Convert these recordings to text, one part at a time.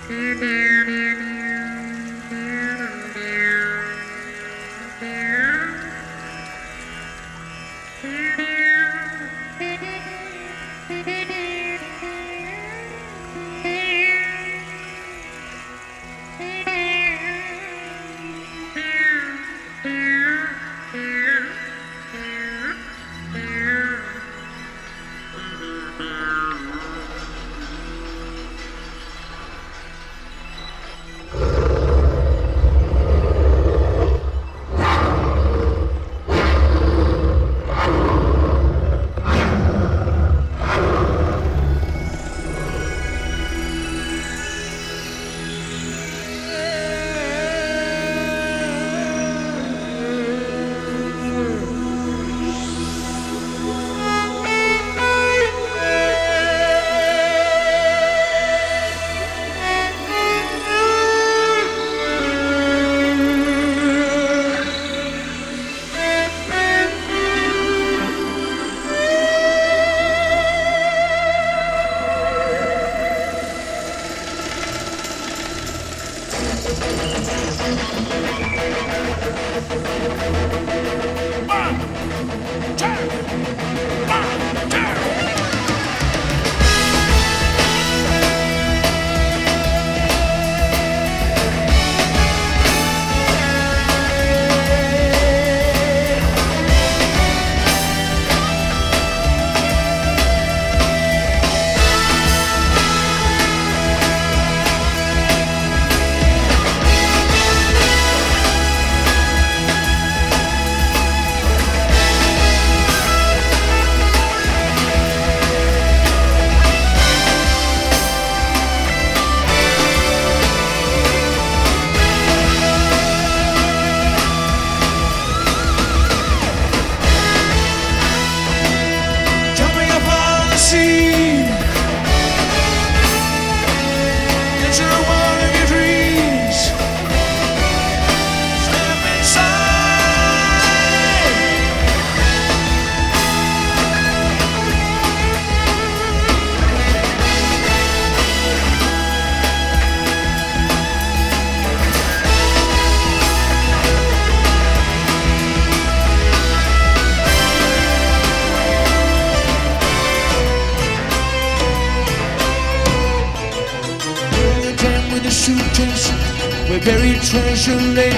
suitcase where buried treasure lay,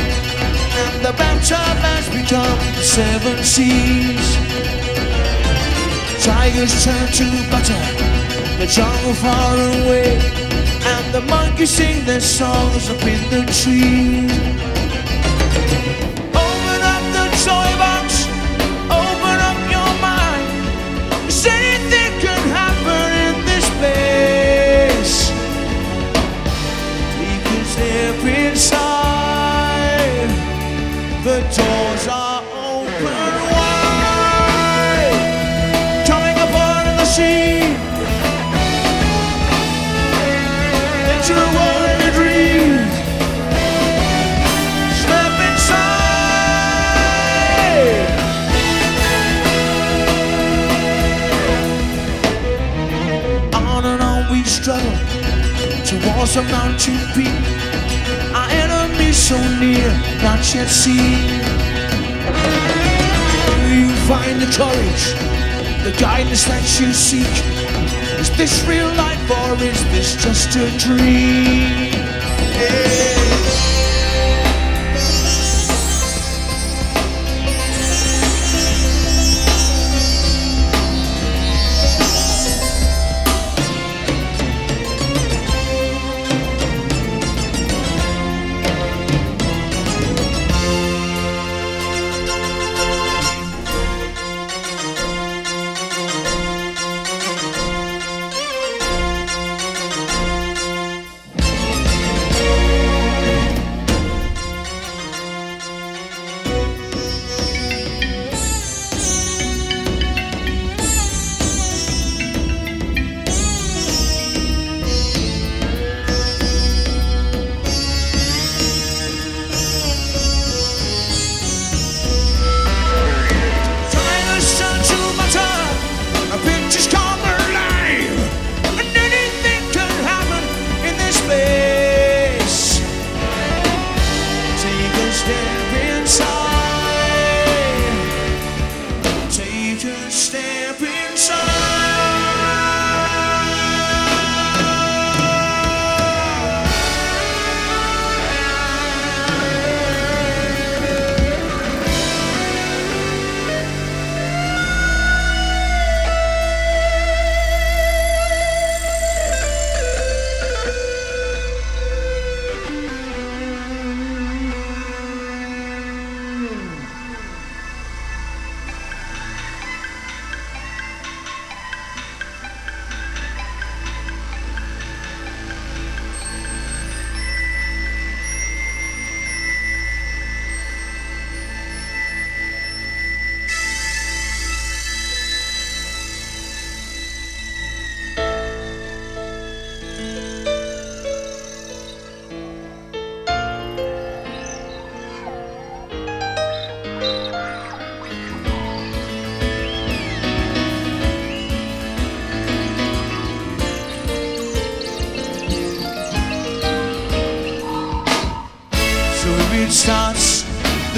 and the bathtub has become the seven seas. Tigers turn to butter, the jungle far away, and the monkeys sing their songs up in the trees. Open up the toy box, open up your mind, 'cause anything can happen in this place. Take a step inside, the doors are open wide, coming apart in the sea. Into the world of your dreams, step inside. On and on we struggle towards a mountain peak, our enemies so near, not yet seen. Do you find the courage, the guidance that you seek? Is this real life or is this just a dream? Yeah.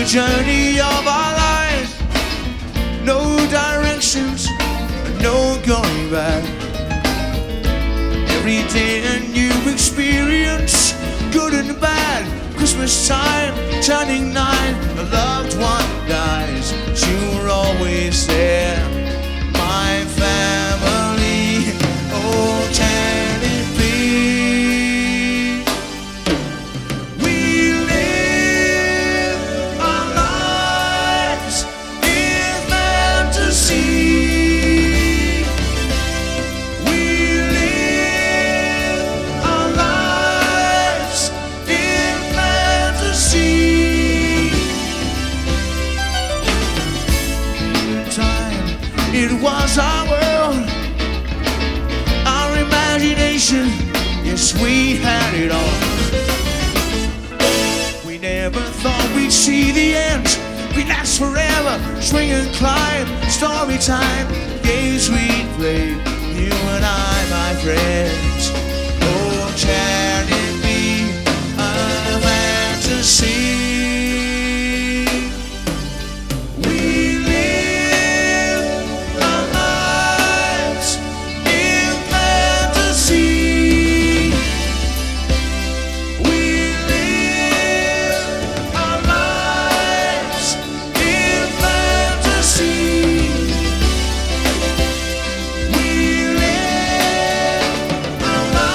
the journey of our lives. No directions, no going back. Every day a new experience, good and bad. Christmas time, turning 9, a loved one dies. You were always there, my family. Oh, can it be? We live our lives in fantasy. We live our lives in fantasy. Time, it was our world, our imagination. Yes, we had it all. We never thought we'd see the end. We'd last forever, swing and climb. Story time, games we played, you and I, my friends. Oh, can it be a fantasy? We live our lives in fantasy. We live our lives in fantasy. We live our lives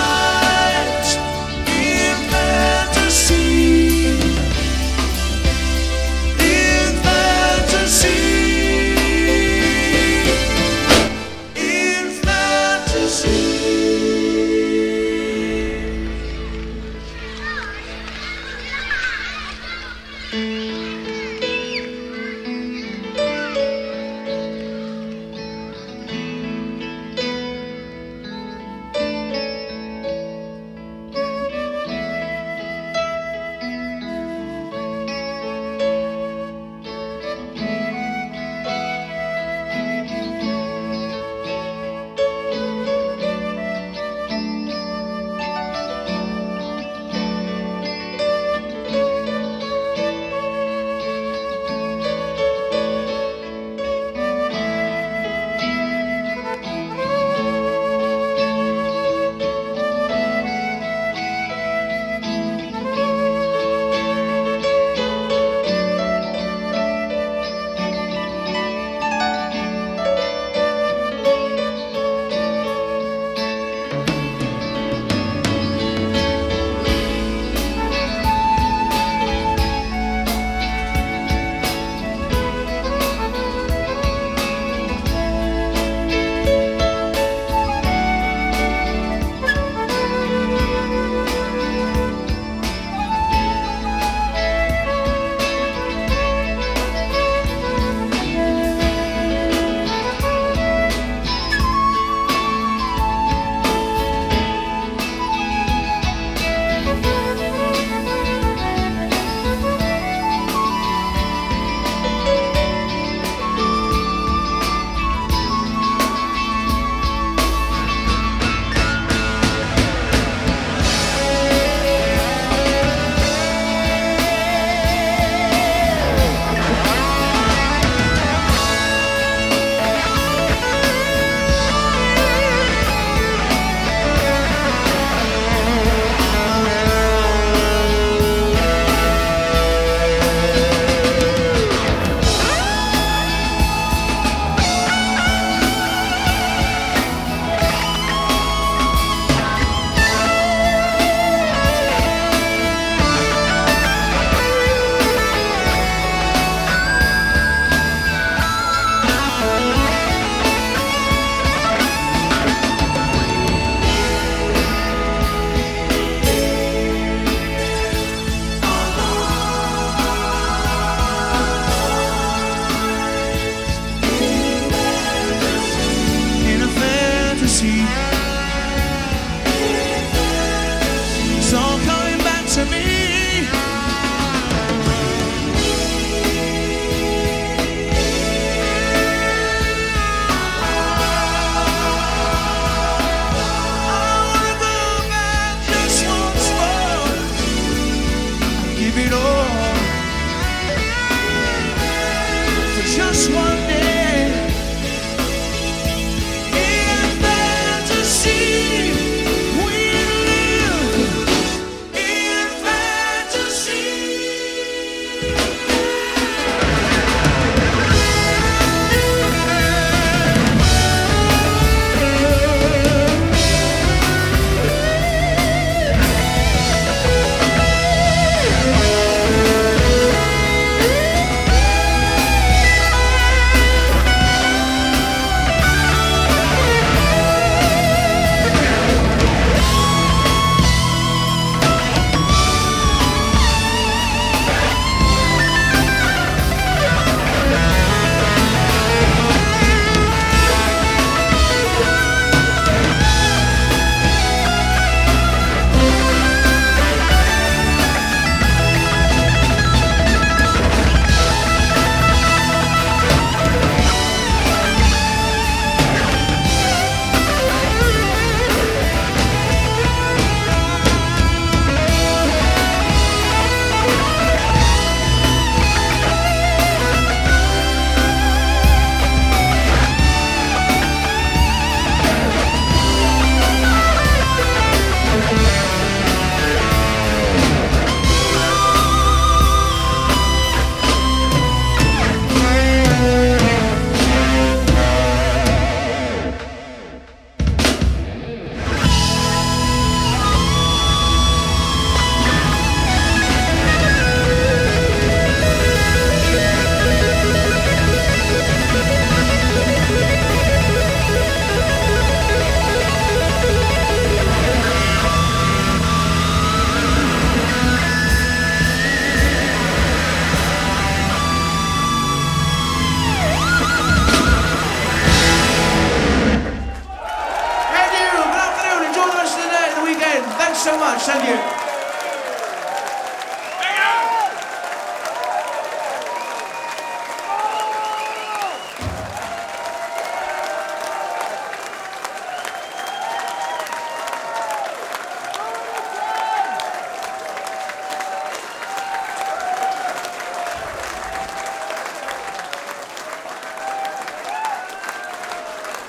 so much. Thank you.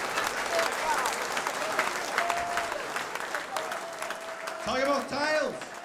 Talk about tiles.